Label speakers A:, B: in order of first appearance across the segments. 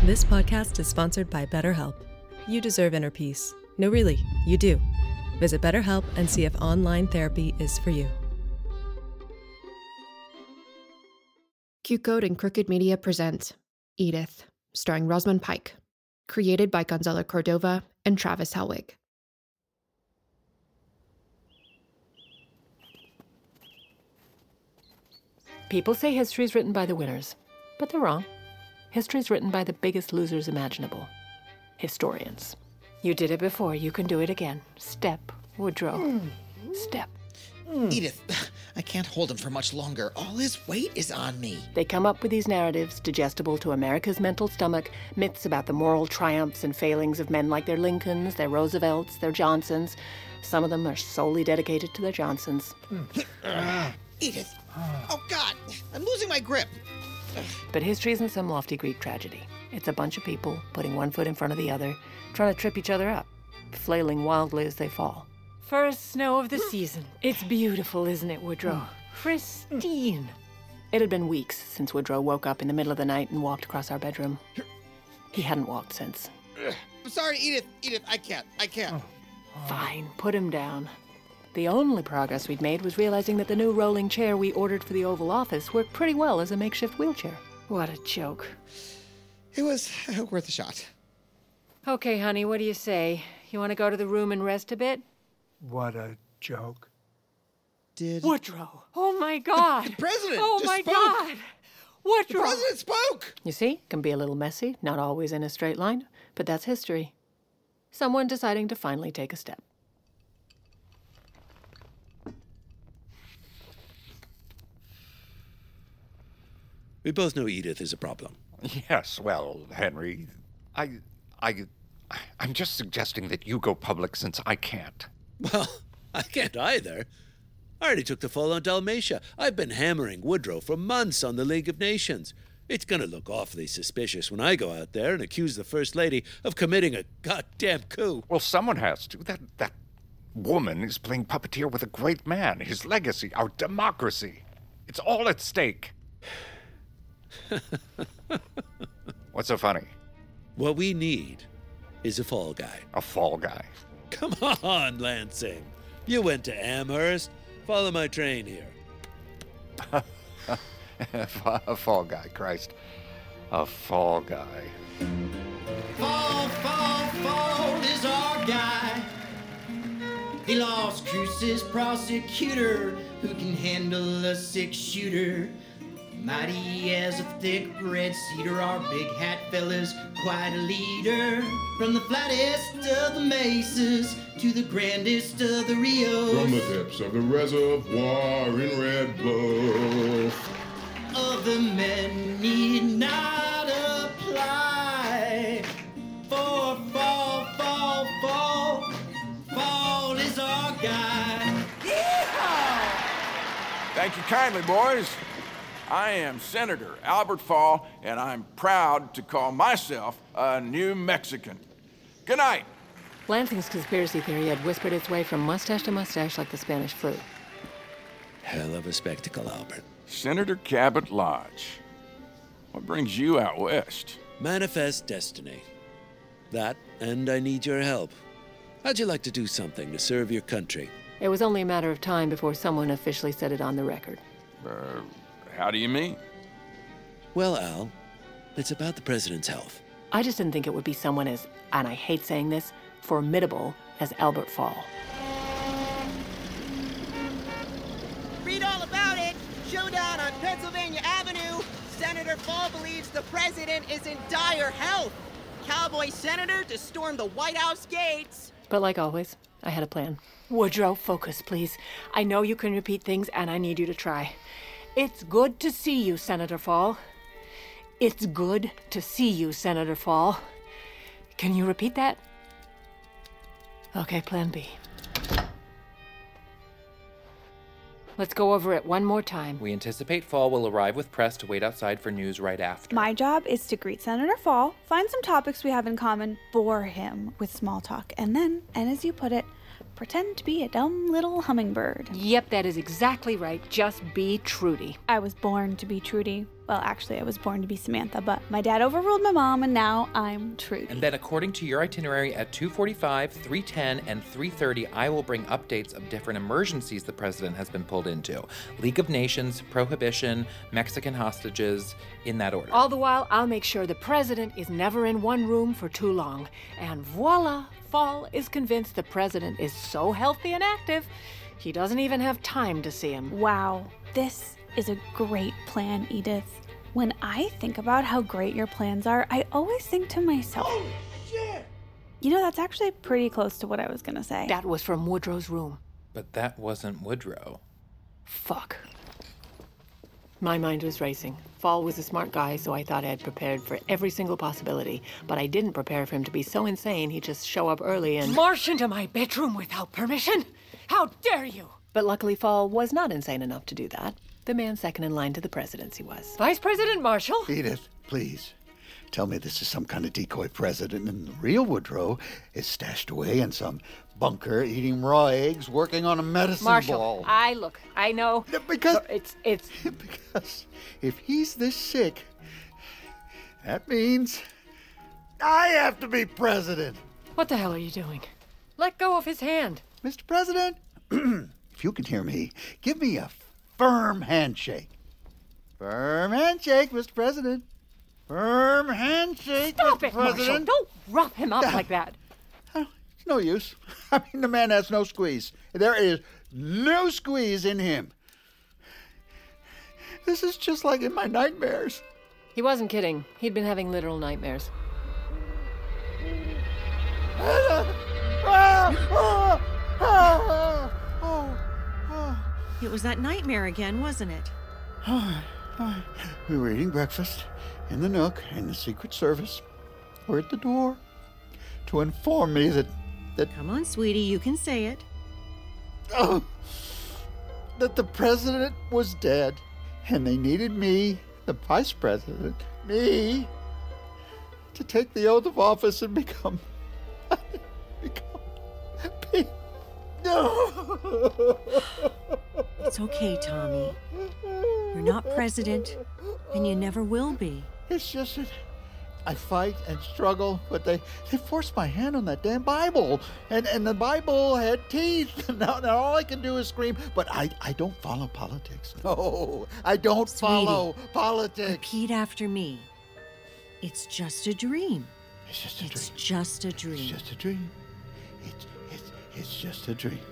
A: This podcast is sponsored by BetterHelp. You deserve inner peace. No, really, you do. Visit BetterHelp and see if online therapy is for you.
B: QCode and Crooked Media present Edith, starring Rosamund Pike. Created by Gonzalo Cordova and Travis Helwig.
C: People say history's written by the winners, but they're wrong. History's written by the biggest losers imaginable. Historians. You did it before, you can do it again. Step, Woodrow. Step.
D: Edith, I can't hold him for much longer. All his weight is on me.
C: They come up with these narratives, digestible to America's mental stomach, myths about the moral triumphs and failings of men like their Lincolns, their Roosevelts, their Johnsons. Some of them are solely dedicated to their Johnsons.
D: Edith. Oh, God. I'm losing my grip.
C: But history isn't some lofty Greek tragedy. It's a bunch of people putting one foot in front of the other, trying to trip each other up, flailing wildly as they fall. First snow of the season. It's beautiful, isn't it, Woodrow? Pristine. It had been weeks since Woodrow woke up in the middle of the night and walked across our bedroom. He hadn't walked since.
D: I'm sorry, Edith. Edith, I can't.
C: Fine, put him down. The only progress we'd made was realizing that the new rolling chair we ordered for the Oval Office worked pretty well as a makeshift wheelchair. What a joke.
D: It was worth a shot.
C: Okay, honey, what do you say? You want to go to the room and rest a bit?
E: What a joke.
C: Woodrow! Oh my God!
D: The president
C: Oh
D: just
C: my
D: spoke.
C: God! Woodrow!
D: The president spoke!
C: You see, it can be a little messy, not always in a straight line, but that's history. Someone deciding to finally take a step.
F: We both know Edith is a problem.
G: Yes, well, Henry, I'm just suggesting that you go public since I can't.
F: Well, I can't either. I already took the fall on Dalmatia. I've been hammering Woodrow for months on the League of Nations. It's gonna look awfully suspicious when I go out there and accuse the First Lady of committing a goddamn coup.
G: Well, someone has to. That woman is playing puppeteer with a great man, his legacy, our democracy. It's all at stake. What's so funny?
F: What we need is a fall guy.
G: A fall guy.
F: Come on, Lansing. You went to Amherst. Follow my train here.
G: A fall guy, Christ. A fall guy.
H: Fall is our guy. He lost Cruce's prosecutor, who can handle a six-shooter. Mighty as a thick red cedar, our big hat fella's quite a leader. From the flattest of the mesas to the grandest of the Rios.
I: From the depths of the reservoir in Red Bluff.
H: Other men need not apply. For fall is our guy.
J: Yeehaw! Thank you kindly, boys. I am Senator Albert Fall, and I'm proud to call myself a New Mexican. Good night.
C: Lansing's conspiracy theory had whispered its way from mustache to mustache like the Spanish flu.
F: Hell of a spectacle, Albert.
J: Senator Cabot Lodge. What brings you out west?
F: Manifest destiny. That, and I need your help. How'd you like to do something to serve your country?
C: It was only a matter of time before someone officially said it on the record.
J: How do you mean?
F: Well, Al, it's about the president's health.
C: I just didn't think it would be someone as, and I hate saying this, formidable as Albert Fall.
K: Read all about it. Showdown on Pennsylvania Avenue. Senator Fall believes the president is in dire health. Cowboy senator to storm the White House gates.
C: But like always, I had a plan. Woodrow, focus, please. I know you can repeat things, and I need you to try. It's good to see you, Senator Fall. It's good to see you, Senator Fall. Can you repeat that? Okay, plan B. Let's go over it one more time.
L: We anticipate Fall will arrive with press to wait outside for news right after.
M: My job is to greet Senator Fall, find some topics we have in common, bore him with small talk, and then, and as you put it, pretend to be a dumb little hummingbird.
C: Yep, that is exactly right. Just be Trudy.
M: I was born to be Trudy. Well, actually, I was born to be Samantha, but my dad overruled my mom, and now I'm Trudy.
L: And then according to your itinerary at 2:45, 3:10, and 3:30, I will bring updates of different emergencies the president has been pulled into. League of Nations, Prohibition, Mexican hostages, in that order.
C: All the while, I'll make sure the president is never in one room for too long. And voila, Fall is convinced the president is so healthy and active, he doesn't even have time to see him.
M: Wow, this is a great plan, Edith. When I think about how great your plans are, I always think to myself, oh, shit! You know, that's actually pretty close to what I was gonna say.
C: That was from Woodrow's room.
L: But that wasn't Woodrow.
C: Fuck. My mind was racing. Fall was a smart guy, so I thought I had prepared for every single possibility. But I didn't prepare for him to be so insane he'd just show up early and march into my bedroom without permission. How dare you! But luckily, Fall was not insane enough to do that. The man second in line to the presidency was Vice President Marshall.
N: Edith, please. Tell me this is some kind of decoy president and the real Woodrow is stashed away in some bunker eating raw eggs working on a medicine ball.
C: Marshall, I know.
N: Because
C: it's
N: because if he's this sick, that means I have to be president.
C: What the hell are you doing? Let go of his hand.
N: Mr. President, if you can hear me, give me a firm handshake. Firm handshake, Mr. President. Firm handshake,
C: Stop
N: Mr.
C: it,
N: President.
C: Marshall. Don't rough him up like that.
N: It's no use. I mean, the man has no squeeze. There is no squeeze in him. This is just like in my nightmares.
C: He wasn't kidding. He'd been having literal nightmares.
O: It was that nightmare again, wasn't it?
N: We were eating breakfast in the Nook, and the Secret Service were at the door to inform me that
O: Come on, sweetie, you can say it.
N: Oh, that the president was dead, and they needed me, the vice president, me, to take the oath of office and become. No.
O: It's okay, Tommy. You're not president, and you never will be.
N: It's just that I fight and struggle, but they forced my hand on that damn Bible, and the Bible had teeth. Now all I can do is scream, but I don't follow politics. No, I don't follow politics.
O: Repeat after me. It's just a dream.
N: It's just a dream.
O: It's just a dream.
N: It's just a dream. It's just a dream.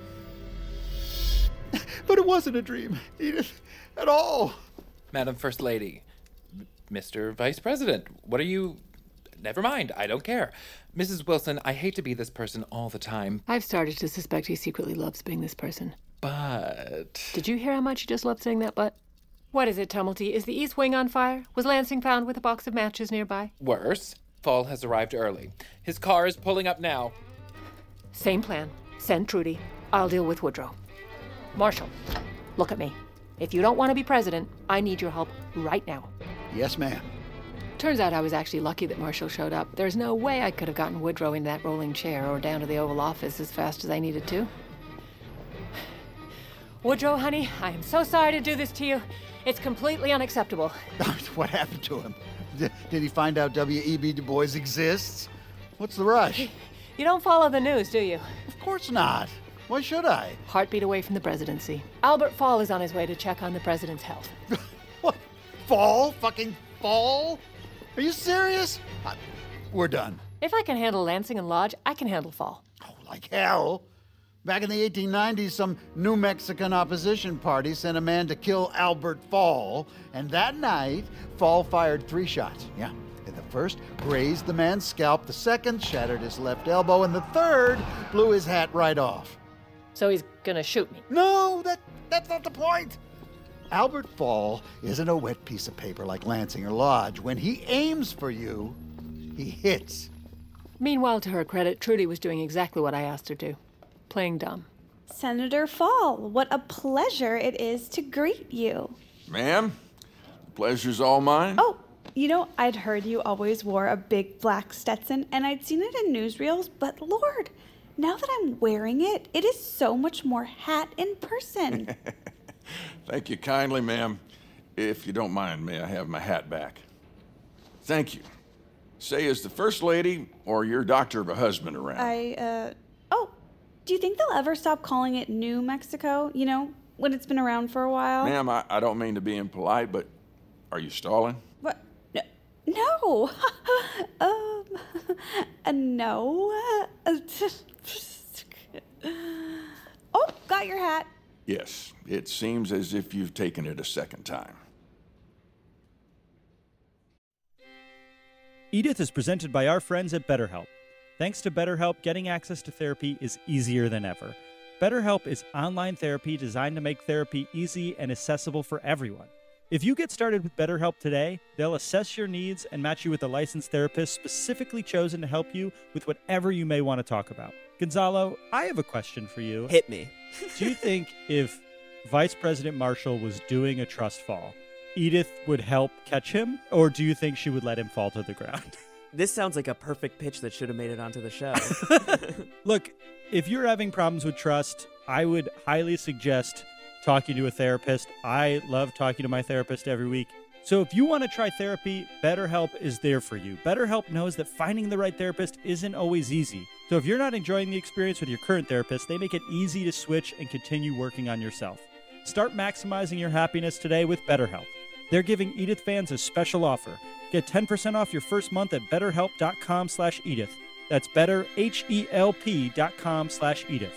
N: But it wasn't a dream, Edith, at all.
L: Madam First Lady, Mr. Vice President, what are you... Never mind, I don't care. Mrs. Wilson, I hate to be this person all the time.
C: I've started to suspect he secretly loves being this person.
L: But...
C: Did you hear how much he just loved saying that, but? What is it, Tumulty? Is the East Wing on fire? Was Lansing found with a box of matches nearby?
L: Worse, Fall has arrived early. His car is pulling up now.
C: Same plan. Send Trudy. I'll deal with Woodrow. Marshall, look at me. If you don't want to be president, I need your help right now.
N: Yes, ma'am.
C: Turns out I was actually lucky that Marshall showed up. There's no way I could have gotten Woodrow into that rolling chair or down to the Oval Office as fast as I needed to. Woodrow, honey, I am so sorry to do this to you. It's completely unacceptable.
N: What happened to him? Did he find out W.E.B. Du Bois exists? What's the rush?
C: You don't follow the news, do you?
N: Of course not. Why should I?
C: Heartbeat away from the presidency. Albert Fall is on his way to check on the president's health.
N: What? Fall? Fucking Fall? Are you serious? We're done.
C: If I can handle Lansing and Lodge, I can handle Fall.
N: Oh, like hell. Back in the 1890s, some New Mexican opposition party sent a man to kill Albert Fall, and that night, Fall fired 3 shots. Yeah. And the first grazed the man's scalp, the second shattered his left elbow, and the third blew his hat right off.
C: So he's gonna shoot me?
N: No, that's not the point. Albert Fall isn't a wet piece of paper like Lansing or Lodge. When he aims for you, he hits.
C: Meanwhile, to her credit, Trudy was doing exactly what I asked her to. Playing dumb.
M: Senator Fall, what a pleasure it is to greet you.
J: Ma'am, the pleasure's all mine.
M: Oh, you know, I'd heard you always wore a big black Stetson, and I'd seen it in newsreels, but Lord, now that I'm wearing it, it is so much more hat in person.
J: Thank you kindly, ma'am. If you don't mind, may I have my hat back? Thank you. Say, is the First Lady or your doctor of a husband around?
M: Oh, do you think they'll ever stop calling it New Mexico? You know, when it's been around for a while?
J: Ma'am, I don't mean to be impolite, but are you stalling?
M: What? No. No. Oh, got your hat.
J: Yes, it seems as if you've taken it a second time.
P: Edith is presented by our friends at BetterHelp. Thanks to BetterHelp, getting access to therapy is easier than ever. BetterHelp is online therapy designed to make therapy easy and accessible for everyone. If you get started with BetterHelp today, they'll assess your needs and match you with a licensed therapist specifically chosen to help you with whatever you may want to talk about. Gonzalo, I have a question for you.
Q: Hit me.
P: Do you think if Vice President Marshall was doing a trust fall, Edith would help catch him, or do you think she would let him fall to the ground?
Q: This sounds like a perfect pitch that should have made it onto the show.
P: Look, if you're having problems with trust, I would highly suggest talking to a therapist. I love talking to my therapist every week. So if you want to try therapy, BetterHelp is there for you. BetterHelp knows that finding the right therapist isn't always easy. So if you're not enjoying the experience with your current therapist, they make it easy to switch and continue working on yourself. Start maximizing your happiness today with BetterHelp. They're giving Edith fans a special offer. Get 10% off your first month at betterhelp.com/Edith. That's betterhelp.com/Edith.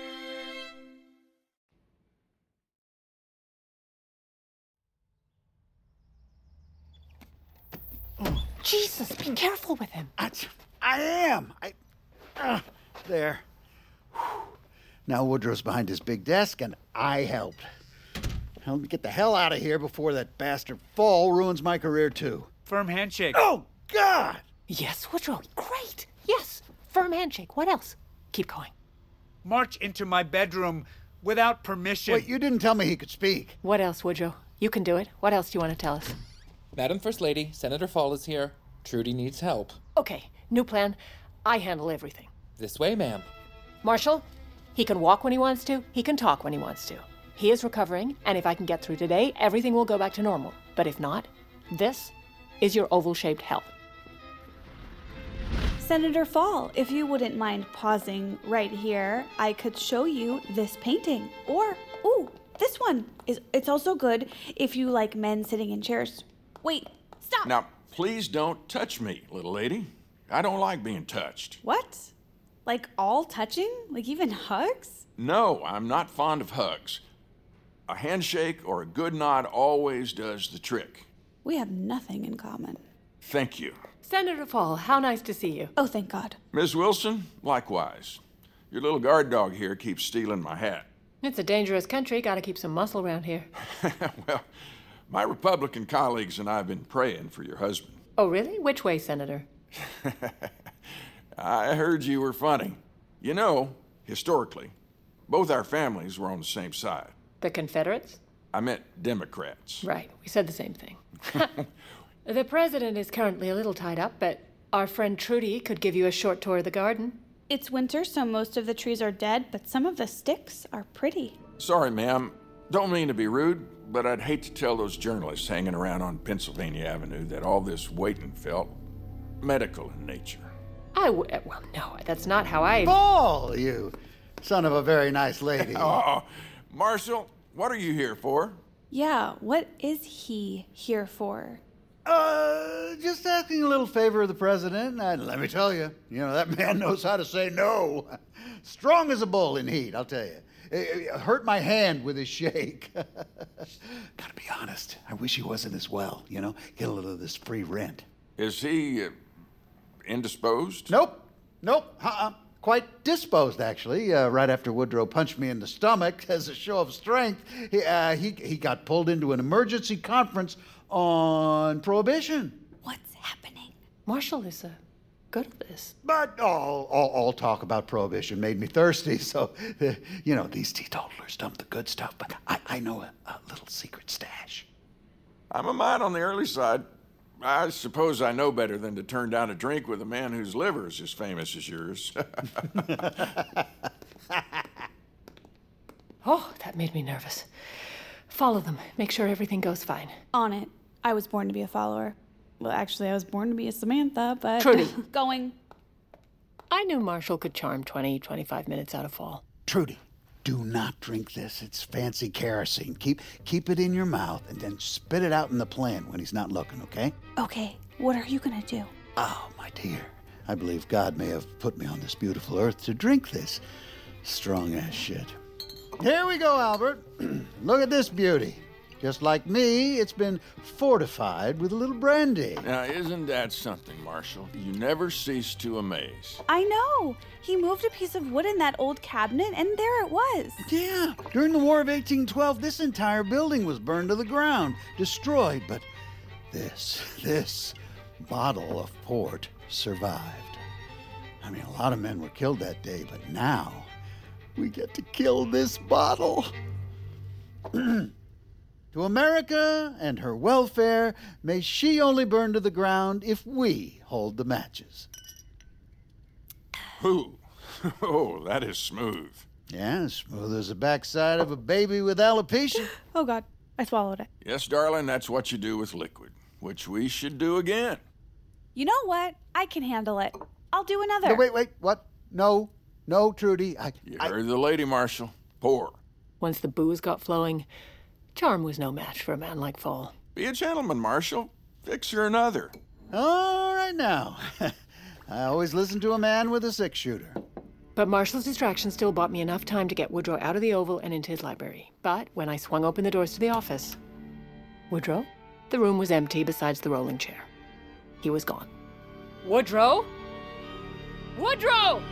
C: Jesus, be careful with him.
N: I am. There. Now Woodrow's behind his big desk, and I helped. Now, let me get the hell out of here before that bastard Fall ruins my career, too.
E: Firm handshake.
N: Oh, God!
C: Yes, Woodrow, great. Yes, firm handshake. What else? Keep going.
E: March into my bedroom without permission.
N: Wait, you didn't tell me he could speak.
C: What else, Woodrow? You can do it. What else do you want to tell us?
L: Madam First Lady, Senator Fall is here. Trudy needs help.
C: Okay, new plan. I handle everything.
L: This way, ma'am.
C: Marshall, he can walk when he wants to. He can talk when he wants to. He is recovering, and if I can get through today, everything will go back to normal. But if not, this is your oval-shaped hell.
M: Senator Fall, if you wouldn't mind pausing right here, I could show you this painting. Or, ooh, this one. It's also good if you like men sitting in chairs. Wait, stop!
J: Now, please don't touch me, little lady. I don't like being touched.
M: What? Like all touching? Like even hugs?
J: No, I'm not fond of hugs. A handshake or a good nod always does the trick.
M: We have nothing in common.
J: Thank you.
C: Senator Fall, how nice to see you.
M: Oh, thank God.
J: Ms. Wilson, likewise. Your little guard dog here keeps stealing my hat.
C: It's a dangerous country. Gotta keep some muscle around here.
J: Well, my Republican colleagues and I have been praying for your husband.
C: Oh, really? Which way, Senator?
J: I heard you were funny. You know, historically, both our families were on the same side.
C: The Confederates?
J: I meant Democrats.
C: Right. We said the same thing. The president is currently a little tied up, but our friend Trudy could give you a short tour of the garden.
M: It's winter, so most of the trees are dead, but some of the sticks are pretty.
J: Sorry, ma'am. Don't mean to be rude, but I'd hate to tell those journalists hanging around on Pennsylvania Avenue that all this waiting felt medical in nature.
C: Well, no, that's not how I...
N: Fall, you son of a very nice lady.
J: Oh, Marshall, what are you here for?
M: Yeah, what is he here for?
N: Just asking a little favor of the president, and let me tell you, that man knows how to say no. Strong as a bull in heat, I'll tell you. It hurt my hand with his shake. Gotta be honest, I wish he wasn't as well, Get a little of this free rent.
J: Is he indisposed?
N: Nope. Quite disposed, actually. Right after Woodrow punched me in the stomach as a show of strength, he got pulled into an emergency conference on prohibition.
C: What's happening? Marshall is good at this.
N: But all talk about prohibition made me thirsty, so, these teetotalers dump the good stuff, but I know a little secret stash.
J: I'm a mite on the early side. I suppose I know better than to turn down a drink with a man whose liver is as famous as yours.
C: Oh, that made me nervous. Follow them. Make sure everything goes fine.
M: On it. I was born to be a follower. Well, actually, I was born to be a Samantha, but...
C: Trudy.
M: Going.
C: I knew Marshall could charm 25 minutes out of Fall.
N: Trudy, do not drink this. It's fancy kerosene. Keep it in your mouth and then spit it out in the plant when he's not looking, okay?
M: Okay, what are you gonna do?
N: Oh, my dear. I believe God may have put me on this beautiful earth to drink this strong-ass shit. Here we go, Albert. Look at this beauty. Just like me, it's been fortified with a little brandy.
J: Now, isn't that something, Marshall? You never cease to amaze.
M: I know. He moved a piece of wood in that old cabinet, and there it was.
N: Yeah. During the War of 1812, this entire building was burned to the ground, destroyed, but this bottle of port survived. I mean, a lot of men were killed that day, but now we get to kill this bottle. To America and her welfare, may she only burn to the ground if we hold the matches.
J: Ooh. Oh, that is smooth.
N: Yeah, smooth as the backside of a baby with alopecia.
M: Oh, God. I swallowed it.
J: Yes, darling, that's what you do with liquid, which we should do again.
M: You know what? I can handle it. I'll do another.
N: No, wait, what? No, Trudy.
J: You heard the lady, Marshall. Pour.
C: Once the booze got flowing, charm was no match for a man like Fall.
J: Be a gentleman, Marshall. Fix her another.
N: All right now. I always listen to a man with a 6-shooter.
C: But Marshall's distraction still bought me enough time to get Woodrow out of the Oval and into his library. But when I swung open the doors to the office, Woodrow? The room was empty besides the rolling chair. He was gone. Woodrow? Woodrow!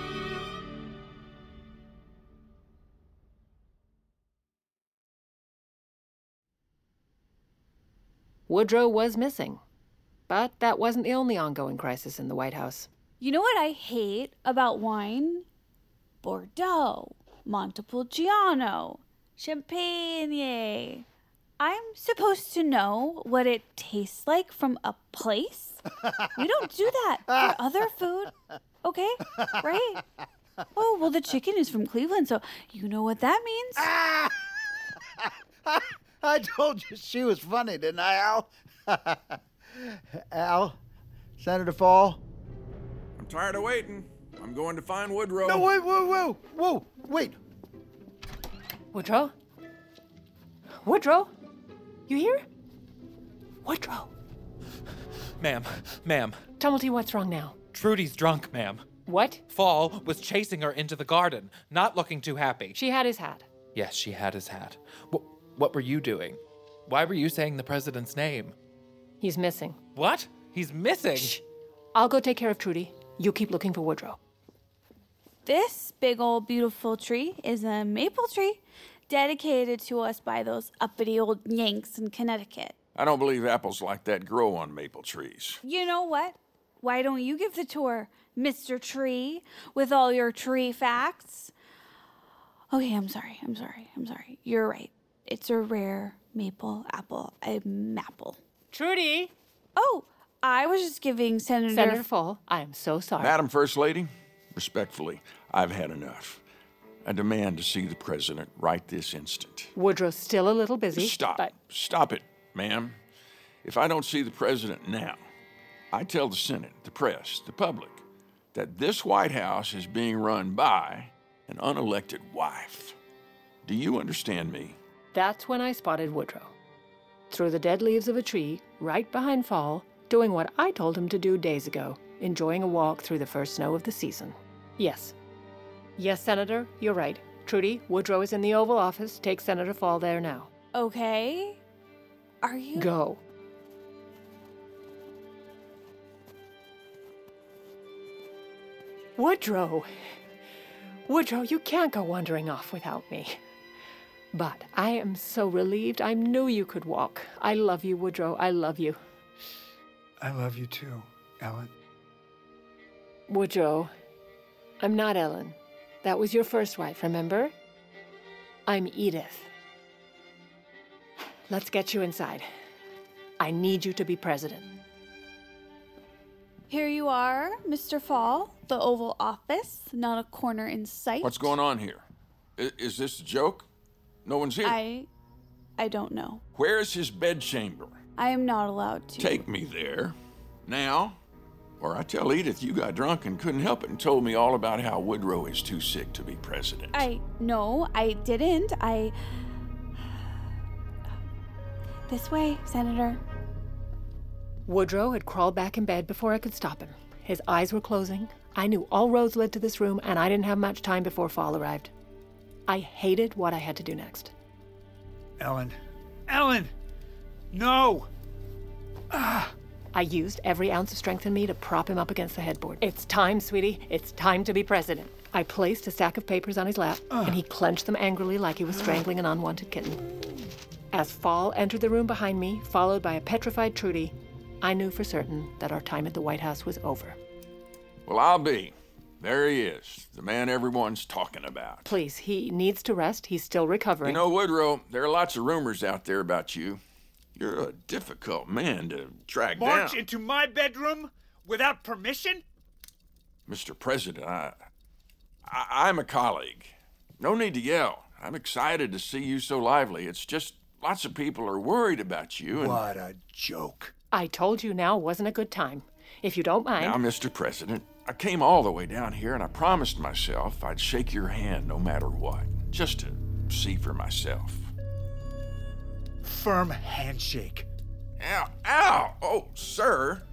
C: Woodrow was missing. But that wasn't the only ongoing crisis in the White House.
M: You know what I hate about wine? Bordeaux, Montepulciano, Champagne. I'm supposed to know what it tastes like from a place? We don't do that for other food, okay? Right? Oh, well, the chicken is from Cleveland, so you know what that means.
N: I told you she was funny, didn't I, Al? Al, Senator Fall?
J: I'm tired of waiting. I'm going to find Woodrow.
N: No, wait.
C: Woodrow? Woodrow? You here? Woodrow?
L: Ma'am.
C: Tumulty, what's wrong now?
L: Trudy's drunk, ma'am.
C: What?
L: Fall was chasing her into the garden, not looking too happy.
C: She had his hat.
L: Yes, she had his hat. What were you doing? Why were you saying the president's name?
C: He's missing.
L: What? He's missing?
C: Shh. I'll go take care of Trudy. You keep looking for Woodrow.
M: This big old beautiful tree is a maple tree dedicated to us by those uppity old Yanks in Connecticut.
J: I don't believe apples like that grow on maple trees.
M: You know what? Why don't you give the tour, Mr. Tree, with all your tree facts? Okay, I'm sorry. You're right. It's a rare maple apple. A maple.
C: Trudy!
M: Oh, I was just giving
C: Senator Fall, I am so sorry.
J: Madam First Lady, respectfully, I've had enough. I demand to see the president right this instant.
C: Woodrow's still a little busy.
J: Stop it, ma'am. If I don't see the president now, I tell the Senate, the press, the public, that this White House is being run by an unelected wife. Do you understand me?
C: That's when I spotted Woodrow. Through the dead leaves of a tree, right behind Fall, doing what I told him to do days ago, enjoying a walk through the first snow of the season. Yes, Senator, you're right. Trudy, Woodrow is in the Oval Office. Take Senator Fall there now.
M: Okay. Are you?
C: Go. Woodrow! Woodrow, you can't go wandering off without me. But I am so relieved. I knew you could walk. I love you, Woodrow. I love you.
R: I love you too, Ellen.
C: Woodrow, I'm not Ellen. That was your first wife, remember? I'm Edith. Let's get you inside. I need you to be president.
M: Here you are, Mr. Fall. The Oval Office, not a corner in sight.
J: What's going on here? Is this a joke? No one's here.
M: I don't know.
J: Where's his bedchamber?
M: I am not allowed to.
J: Take me there. Now. Or I tell Edith you got drunk and couldn't help it and told me all about how Woodrow is too sick to be president.
M: No, I didn't. This way, Senator.
C: Woodrow had crawled back in bed before I could stop him. His eyes were closing. I knew all roads led to this room, and I didn't have much time before Fall arrived. I hated what I had to do next.
E: Ellen! No!
C: I used every ounce of strength in me to prop him up against the headboard. It's time, sweetie. It's time to be president. I placed a stack of papers on his lap, and he clenched them angrily like he was strangling an unwanted kitten. As Fall entered the room behind me, followed by a petrified Trudy, I knew for certain that our time at the White House was over.
J: Well, I'll be. There he is, the man everyone's talking about.
C: Please, he needs to rest. He's still recovering.
J: You know, Woodrow, there are lots of rumors out there about you. You're a difficult man to track down.
E: March into my bedroom without permission?
J: Mr. President, I'm a colleague. No need to yell. I'm excited to see you so lively. It's just lots of people are worried about you. And...
E: What a joke.
C: I told you now wasn't a good time. If you don't mind...
J: Now, Mr. President, I came all the way down here and I promised myself I'd shake your hand no matter what, just to see for myself.
E: Firm handshake.
J: Ow! Ow! Oh, sir.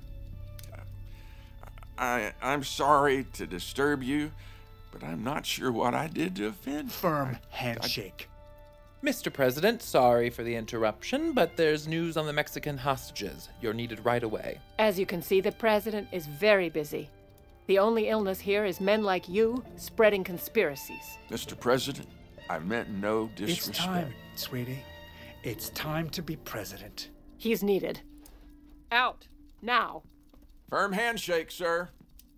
J: I'm sorry to disturb you, but I'm not sure what I did to offend.
E: Firm handshake.
L: Mr. President, sorry for the interruption, but there's news on the Mexican hostages. You're needed right away.
C: As you can see, the president is very busy. The only illness here is men like you spreading conspiracies.
J: Mr. President, I meant no disrespect.
E: It's time, sweetie. It's time to be president.
C: He's needed. Out. Now.
J: Firm handshake, sir.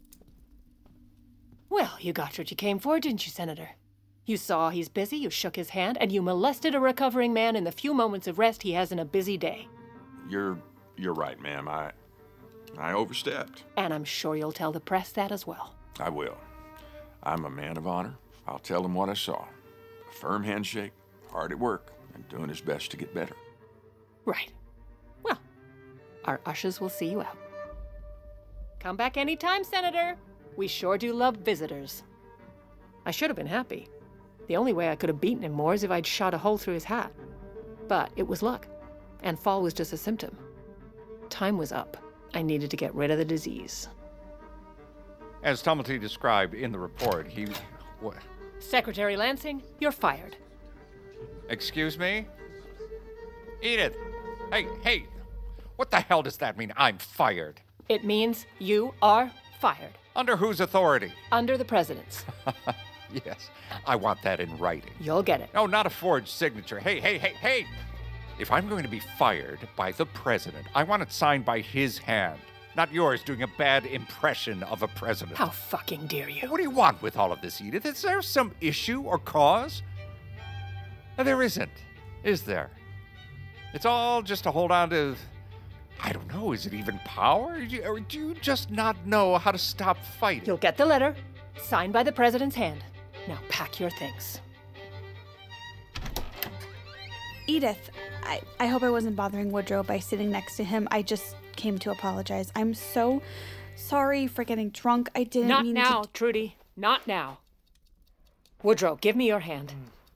C: Well, you got what you came for, didn't you, Senator? You saw he's busy, you shook his hand, and you molested a recovering man in the few moments of rest he has in a busy day.
J: You're right, ma'am. I overstepped.
C: And I'm sure you'll tell the press that as well.
J: I will. I'm a man of honor. I'll tell them what I saw. A firm handshake, hard at work, and doing his best to get better.
C: Right. Well, our ushers will see you out. Come back anytime, Senator. We sure do love visitors. I should have been happy. The only way I could have beaten him more is if I'd shot a hole through his hat. But it was luck, and fall was just a symptom. Time was up. I needed to get rid of the disease.
G: As Tumulty described in the report, he... What?
C: Secretary Lansing, you're fired.
G: Excuse me? Edith! Hey! What the hell does that mean, I'm fired?
C: It means you are fired.
G: Under whose authority?
C: Under the president's.
G: Yes, I want that in writing.
C: You'll get it.
G: No, not a forged signature. Hey! If I'm going to be fired by the president, I want it signed by his hand, not yours doing a bad impression of a president.
C: How fucking dare you?
G: What do you want with all of this, Edith? Is there some issue or cause? No, there isn't, is there? It's all just to hold on to, I don't know, is it even power? Or do you just not know how to stop fighting?
C: You'll get the letter, signed by the president's hand. Now pack your things.
M: Edith, I hope I wasn't bothering Woodrow by sitting next to him. I just came to apologize. I'm so sorry for getting drunk. I didn't mean to...
C: Not now, Trudy. Not now. Woodrow, give me your hand.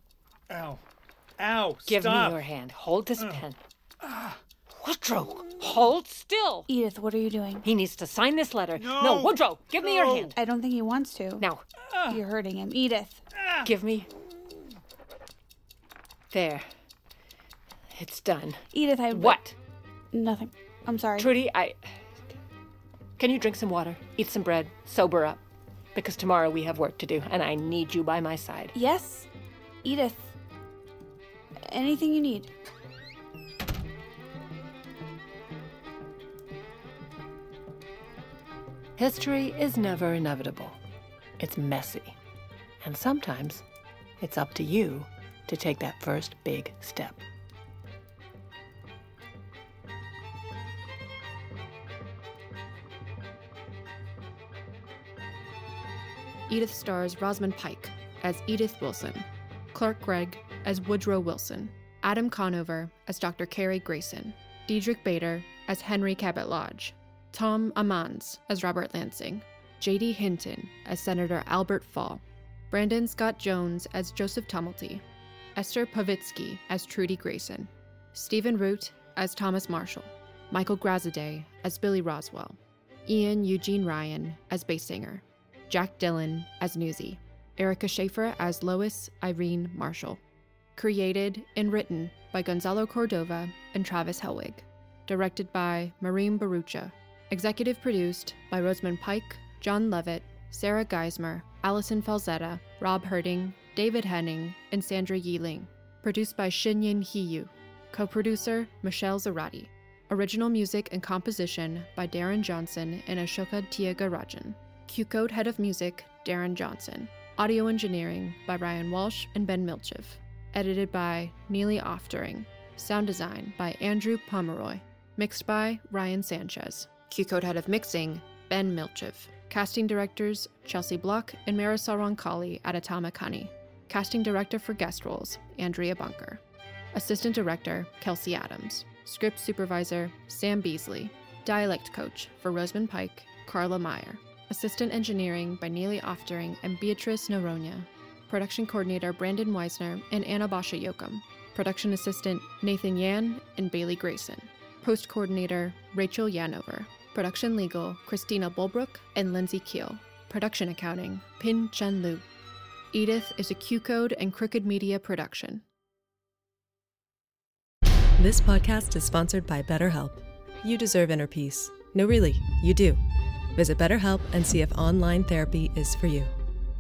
E: Ow,
C: give
E: stop.
C: me your hand. Hold this pen. Woodrow, hold still.
M: Edith, what are you doing?
C: He needs to sign this letter. No, Woodrow, give me your hand.
M: I don't think he wants to.
C: Now.
M: You're hurting him. Edith.
C: Give me. There. It's done.
M: Edith,
C: What?
M: Nothing. I'm sorry.
C: Trudy, Can you drink some water? Eat some bread? Sober up. Because tomorrow we have work to do, and I need you by my side.
M: Yes. Edith. Anything you need.
C: History is never inevitable. It's messy. And sometimes it's up to you to take that first big step.
B: Edith stars Rosamund Pike as Edith Wilson, Clark Gregg as Woodrow Wilson, Adam Conover as Dr. Carrie Grayson, Diedrich Bader as Henry Cabot Lodge, Tom Amanz as Robert Lansing, J.D. Hinton as Senator Albert Fall, Brandon Scott Jones as Joseph Tumulty, Esther Pavitsky as Trudy Grayson, Stephen Root as Thomas Marshall, Michael Graziday as Billy Roswell, Ian Eugene Ryan as Basinger, Jack Dillon as Newsy, Erica Schaefer as Lois Irene Marshall. Created and written by Gonzalo Cordova and Travis Helwig. Directed by Maureen Barucha. Executive produced by Rosamund Pike, John Levitt, Sarah Geismer, Allison Falzetta, Rob Herding, David Henning, and Sandra Yi-Ling. Produced by Shinyin Hiyu. Co-producer Michelle Zarati. Original music and composition by Darren Johnson and Ashoka Tyagarajan. Q-Code Head of Music, Darren Johnson. Audio engineering by Ryan Walsh and Ben Milchev. Edited by Neely Oftering. Sound design by Andrew Pomeroy. Mixed by Ryan Sanchez. Q-Code Head of Mixing, Ben Milchev. Casting directors Chelsea Block and Marisol Roncalli at Atomic Honey. Casting director for guest roles, Andrea Bunker. Assistant director, Kelsey Adams. Script supervisor, Sam Beasley. Dialect coach for Rosamund Pike, Carla Meyer. Assistant engineering by Neely Oftering and Beatrice Noronha. Production coordinator Brandon Weisner and Anna Basha Yoakum. Production assistant Nathan Yan and Bailey Grayson. Post coordinator Rachel Yanover. Production legal Christina Bulbrook and Lindsay Keel. Production accounting Pin Chen Lu. Edith is a Q-Code and Crooked Media production.
A: This podcast is sponsored by BetterHelp. You deserve inner peace. No, really, you do. Visit BetterHelp and see if online therapy is for you.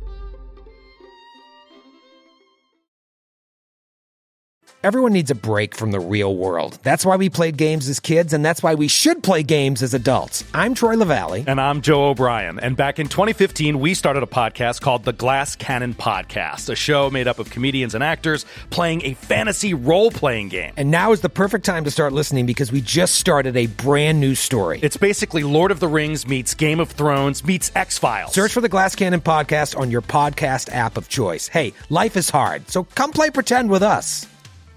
S: Everyone needs a break from the real world. That's why we played games as kids, and that's why we should play games as adults. I'm Troy LaValle.
T: And I'm Joe O'Brien. And back in 2015, we started a podcast called The Glass Cannon Podcast, a show made up of comedians and actors playing a fantasy role-playing game.
S: And now is the perfect time to start listening because we just started a brand new story.
T: It's basically Lord of the Rings meets Game of Thrones meets X-Files.
S: Search for The Glass Cannon Podcast on your podcast app of choice. Hey, life is hard, so come play pretend with us.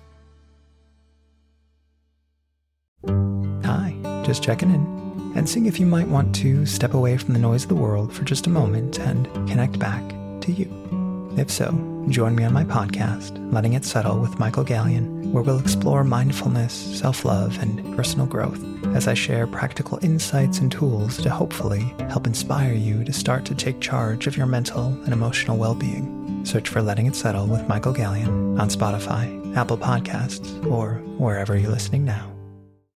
U: Hi, just checking in and seeing if you might want to step away from the noise of the world for just a moment and connect back to you. If so, join me on my podcast, Letting It Settle with Michael Gallion, where we'll explore mindfulness, self-love, and personal growth as I share practical insights and tools to hopefully help inspire you to start to take charge of your mental and emotional well-being. Search for Letting It Settle with Michael Gallion on Spotify, Apple Podcasts, or wherever you're listening now.